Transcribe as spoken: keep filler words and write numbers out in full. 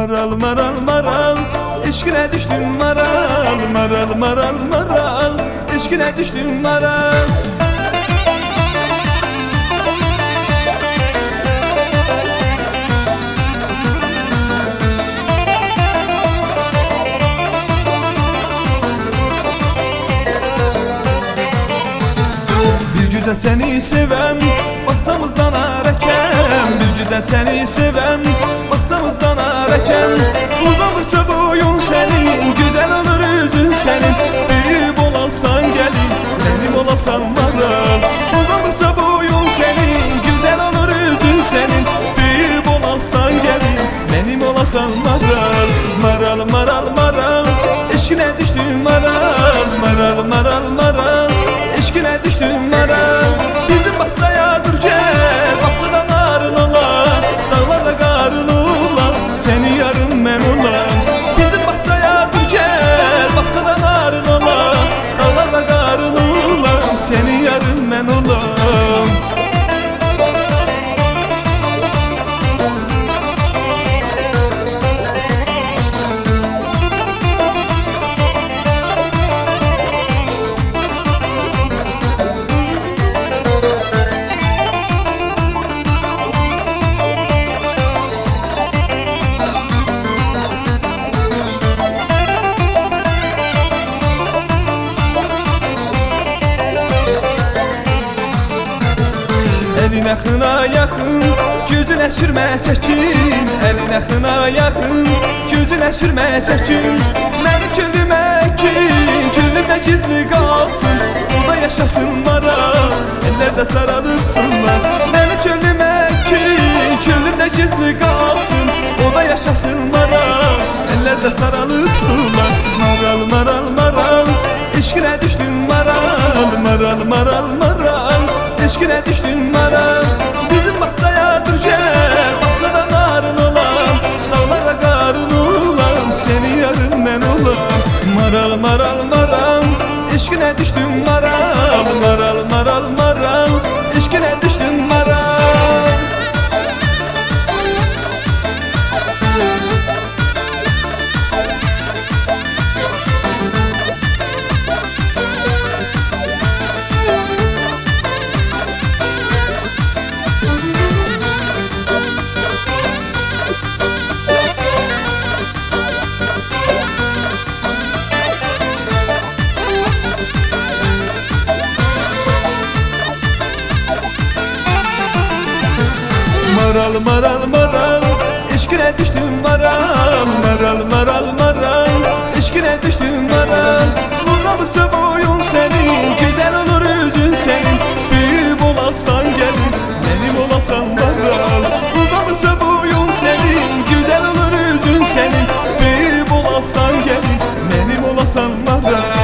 Maral maral maral eşkine düştüm maral. Maral maral maral eşkine düştüm maral. Bir güzel seni sevem, bakçamızdan arəkem. Bir güzel seni sevem, bakçamızdan arəkem. Uzandıkça boyun senin, güzel olur üzün senin. Büyük olarsan gelin, benim olasan maral. Uzandıkça boyun senin, güzel olur üzün senin. Büyük olarsan gelin, benim olasan maral. Maral maral maral eşkine düştüm maral. Maral maral maral eşkine düştüm maral. Bizim bahçaya dur gel, bahçada narın olan, dağlarda karın olan, seni yarın ben olan. Bizim bahçaya dur gel, bahçada narın olan, dağlarda karın olan, seni yarın ben olan. Eline xına yakın, gözüne sürmə çəkin. Eline xına yakın, gözüne sürmə çəkin. Mənim könlümə kin, könlümdə gizli qalsın. O da yaşasın maral, ellerde sarılıpsınlar. Mənim könlümə kin, könlümdə gizli qalsın. O da yaşasın maral, ellerde sarılıpsınlar. Maral maral maral eşkine düştüm maral. Maral maral maral eşkine düştüm maral. Bizim bahçaya dur gel, bahçada narın olan, dağlara karın olan, seni yarın ben olan. Maral maral maral eşkine düştüm maral. Maral maral maral eşkine düştüm maral. Maral maral maral eşkine düştüm maral. Maral maral maral eşkine düştüm maral. Uzandıkça boyun senin, güzel olur üzün senin. Büyük olarsan gelin, benim olasan maral. Uzandıkça boyun senin, güzel olur üzün senin. Büyük olarsan gelin, benim olasan maral.